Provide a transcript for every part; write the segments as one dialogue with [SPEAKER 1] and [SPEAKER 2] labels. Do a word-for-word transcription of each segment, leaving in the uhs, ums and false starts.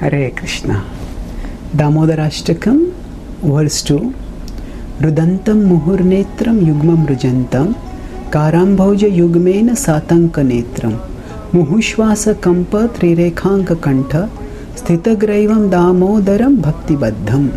[SPEAKER 1] Hare Krishna. Damodarashtakam, verse two. Rudantam muhurnetram yugmam rujantam karambhoja yugmena satanka netram muhushvasa kampa trirekhanka kantha sthitagraivam damodaram bhaktibaddham.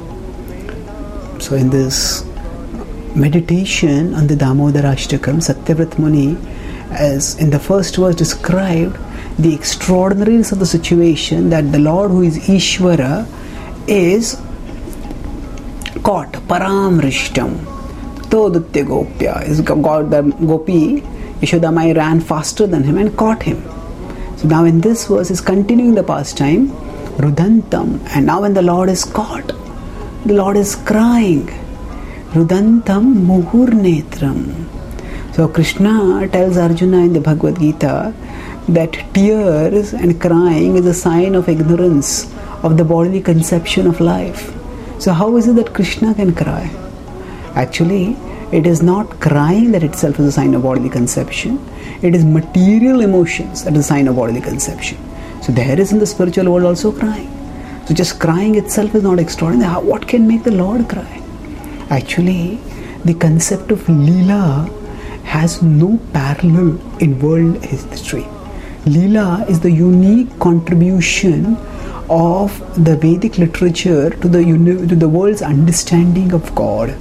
[SPEAKER 1] So in this meditation on the Damodarashtakam, Satyavrat Muni, as in the first verse, described the extraordinariness of the situation that the Lord, who is Ishvara, is caught. Paramrishtam. Todutya Gopya. Is God, the Gopi, Yashodamai ran faster than him and caught him. So now in this verse is continuing the pastime, Rudantam. And now when the Lord is caught, the Lord is crying. Rudantam muhurnetram. So Krishna tells Arjuna in the Bhagavad Gita that tears and crying is a sign of ignorance of the bodily conception of life. So how is it that Krishna can cry? Actually, it is not crying that itself is a sign of bodily conception. It is material emotions that is a sign of bodily conception. So there is in the spiritual world also crying. So just crying itself is not extraordinary. How, what can make the Lord cry? Actually, the concept of Leela has no parallel in world history. Leela is the unique contribution of the Vedic literature to the uni- to the world's understanding of God.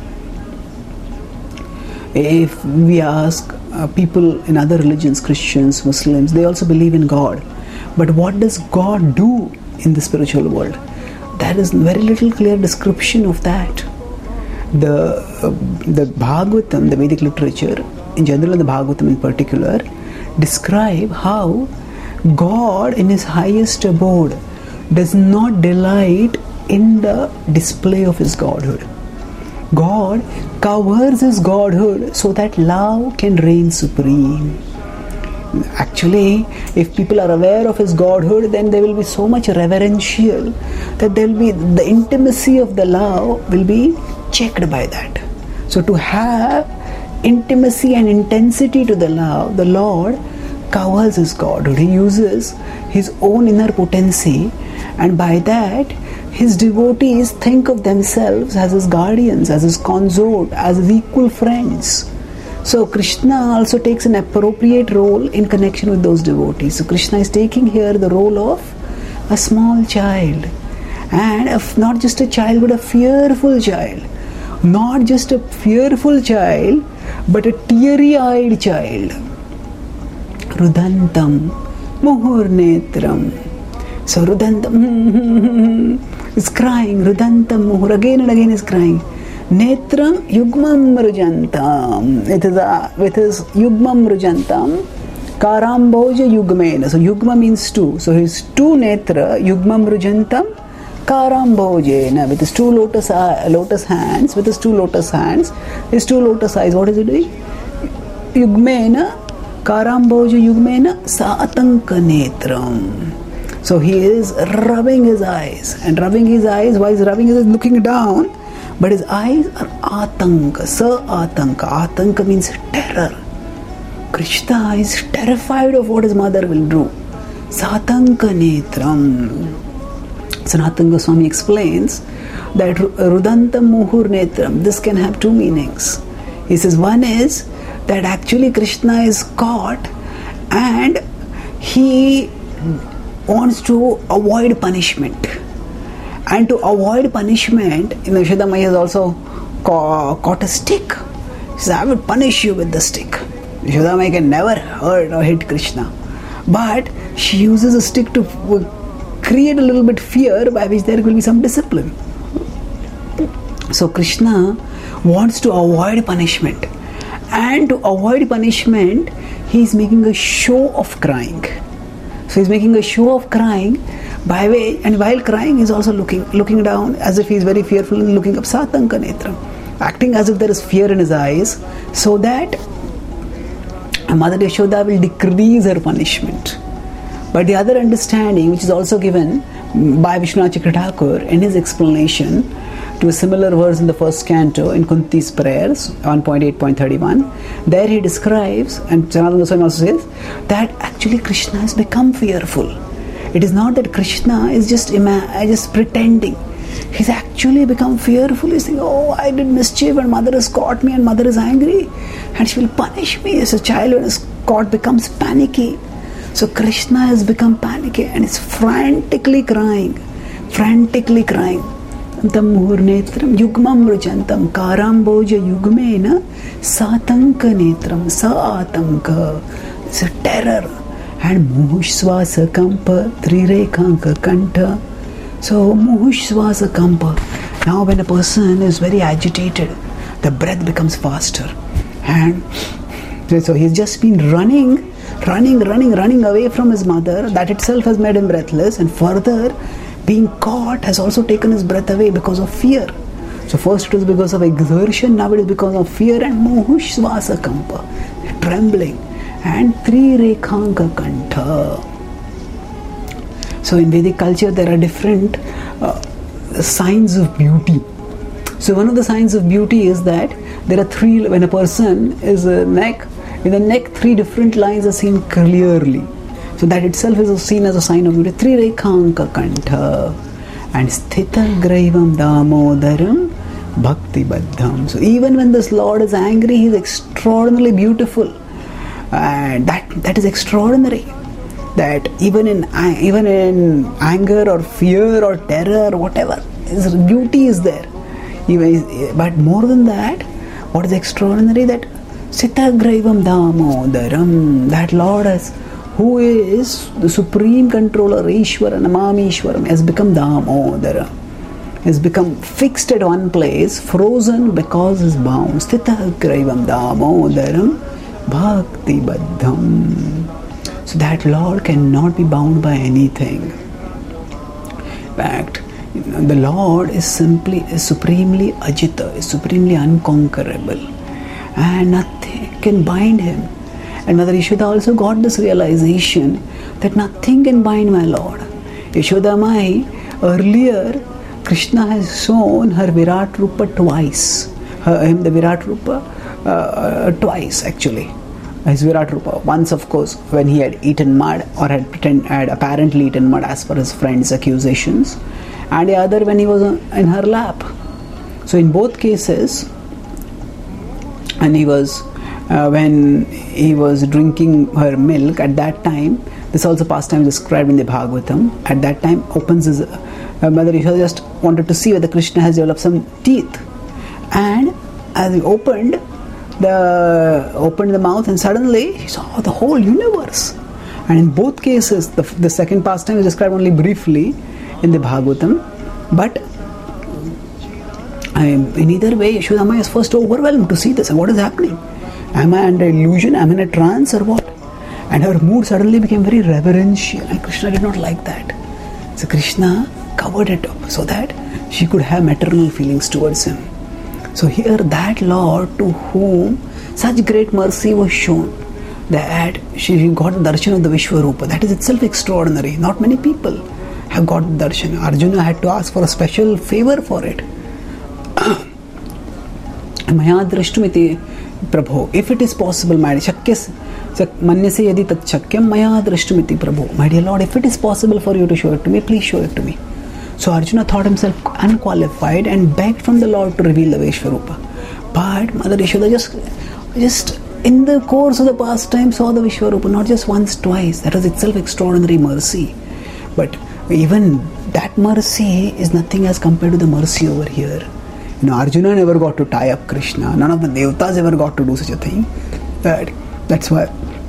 [SPEAKER 1] If we ask uh, people in other religions, Christians, Muslims, they also believe in God. But what does God do in the spiritual world? There is very little clear description of that. The uh, the Bhagavatam, the Vedic literature, in general, and the Bhagavatam in particular, describe how God in his highest abode does not delight in the display of his godhood. God covers his godhood so that love can reign supreme. Actually, if people are aware of his godhood, then they will be so much reverential that there will be the intimacy of the love will be checked by that. So to have intimacy and intensity to the love, the Lord covers his godhood. He uses his own inner potency, and by that his devotees think of themselves as his guardians, as his consort, as his equal friends. So Krishna also takes an appropriate role in connection with those devotees. So Krishna is taking here the role of a small child, and if not just a child but a fearful child. Not just a fearful child but a teary-eyed child. Rudantam muhurnetram. So Rudantam is crying. Rudantam muhur, again and again is crying. Netram yugmam rujantam. It is a, with his yugmam rujantam. Karamboja yugmena. So yugma means two. So his two netra yugmam rujantam. Karambojena, with his two lotus uh, lotus hands, with his two lotus hands, his two lotus eyes. What is he doing? Yugmena, Karamboja yugmena, Satanka netram. So he is rubbing his eyes, and rubbing his eyes. Why is rubbing his eyes? Looking down, but his eyes are atanka, sa atanka. Atanka means terror. Krishna is terrified of what his mother will do. Satanka netram. Sanatana Goswami explains that Rudantam muhur netram, this can have two meanings. He says one is that actually Krishna is caught and he wants to avoid punishment. And to avoid punishment, you know, Yashodamai has also ca- caught a stick. He says, I will punish you with the stick. Yashodamai can never hurt or hit Krishna. But she uses a stick to create a little bit fear by which there will be some discipline. So Krishna wants to avoid punishment, and to avoid punishment he is making a show of crying. So he is making a show of crying by way, and while crying he is also looking looking down as if he is very fearful and looking up, Satanka netram, acting as if there is fear in his eyes, so that Mother Yashoda will decrease her punishment. But the other understanding, which is also given by Vishwanath Chakravarti in his explanation to a similar verse in the first canto in Kunti's prayers, one point eight point thirty-one, there he describes, and Sanatana Goswami also says, that actually Krishna has become fearful. It is not that Krishna is just ima- just pretending. He's actually become fearful. He's thinking, oh, I did mischief and mother has caught me and mother is angry and she will punish me. As a child when is caught becomes panicky. So Krishna has become panicky and is frantically crying. Frantically crying. Tam muhurnetram yugmam rujantam karamboja yugmena satanka netram sa atanka. It's a terror. And muhushvasa kampa trirekhanka kanta. So muhushvasa kampa. Now when a person is very agitated, the breath becomes faster. And so he's just been running, running, running, running away from his mother. That itself has made him breathless. And further, being caught has also taken his breath away because of fear. So first it was because of exertion, now it is because of fear and muhushvasa kampa. Trembling. And trirekhanka kantha. So in Vedic culture there are different uh, signs of beauty. So one of the signs of beauty is that there are three, when a person is a neck, in the neck three different lines are seen clearly. So that itself is seen as a sign of beauty. Trirekhanka kantha. And sthita graivam damodaram bhakti baddham. So even when this Lord is angry, he is extraordinarily beautiful. And that that is extraordinary. That even in even in anger or fear or terror or whatever, his beauty is there. Even, but more than that, what is extraordinary, that Sitagraivam Damodaram, that Lord has, who is the supreme controller, Ishvara, Namami Ishwaram, has become Damodara, has become fixed at one place, frozen because is bound. Sitagraivam Damodaram Bhakti Baddham. So that Lord cannot be bound by anything. In fact, the Lord is simply, is supremely Ajita, is supremely unconquerable, and nothing can bind him. And Mother Yashoda also got this realization that nothing can bind my Lord. Yashoda Mai, earlier Krishna has shown her Virat Rupa twice, her, him the Virat Rupa uh, twice actually. His Virat Rupa. Once, of course, when he had eaten mud or had pretend, had apparently eaten mud as per his friend's accusations, and the other when he was in her lap. So in both cases, and he was uh, when he was drinking her milk at that time. This also pastime is described in the Bhagavatam. At that time, opens his uh, Mother Yashoda just wanted to see whether Krishna has developed some teeth, and as he opened. The opened the mouth and suddenly he saw the whole universe. And in both cases, the, the second pastime is described only briefly in the Bhagavatam. But I, in either way, Yashoda is first overwhelmed to see this. And what is happening? Am I under illusion? Am I in a trance or what? And her mood suddenly became very reverential. And Krishna did not like that. So Krishna covered it up so that she could have maternal feelings towards him. So here that Lord to whom such great mercy was shown, that she got the darshan of the Vishwarupa, that is itself extraordinary. Not many people have got the darshan. Arjuna had to ask for a special favor for it. Maya drashtumiti Prabho, if it is possible, my dear, manyase yadi tat shakyam maya drashtumiti Prabho. My dear Lord, if it is possible for you to show it to me, please show it to me. So Arjuna thought himself unqualified and begged from the Lord to reveal the Vishwarupa. But Mother Yashoda just, just in the course of the pastime saw the Vishwarupa, not just once, twice. That was itself extraordinary mercy. But even that mercy is nothing as compared to the mercy over here. You know, Arjuna never got to tie up Krishna. None of the Devatas ever got to do such a thing. That, that's why.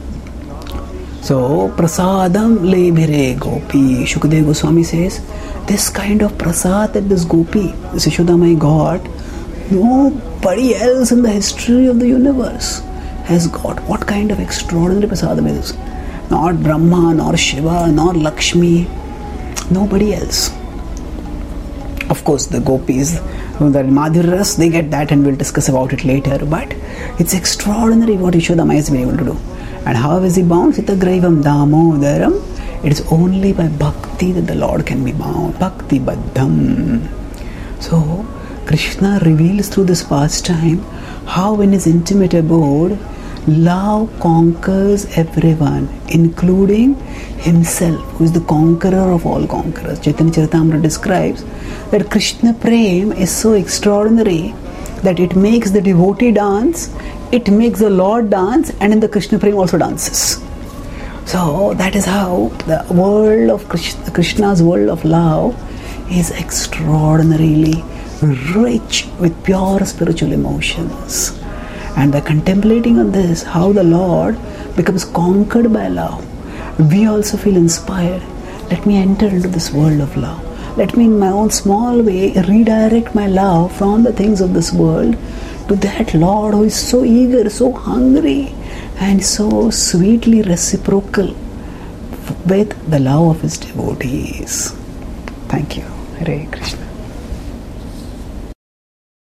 [SPEAKER 1] So, prasadam lebhire gopi. Shukadeva Goswami says, this kind of prasad that this gopi, this Yashoda Mai got, nobody else in the history of the universe has got. What kind of extraordinary prasadam is this? Not Brahma, nor Shiva, nor Lakshmi, nobody else. Of course, the gopis, the Madhurya Ras, they get that and we'll discuss about it later. But it's extraordinary what Yashoda Mai has been able to do. And how is he bound? Sitagraivam Damodaram. It is only by bhakti that the Lord can be bound. Bhakti Baddham. So, Krishna reveals through this pastime how in his intimate abode Love conquers everyone, including himself, who is the conqueror of all conquerors. Chaitanya Charitamrita describes that Krishna Prem is so extraordinary that it makes the devotee dance, it makes the Lord dance, and in the Krishna Prem also dances. So that is how the world of Krishna, Krishna's world of love is extraordinarily rich with pure spiritual emotions. And by contemplating on this, how the Lord becomes conquered by love, we also feel inspired. Let me enter into this world of love. Let me in my own small way redirect my love from the things of this world to that Lord who is so eager, so hungry, and so sweetly reciprocal with the love of his devotees. Thank you. Hare Krishna.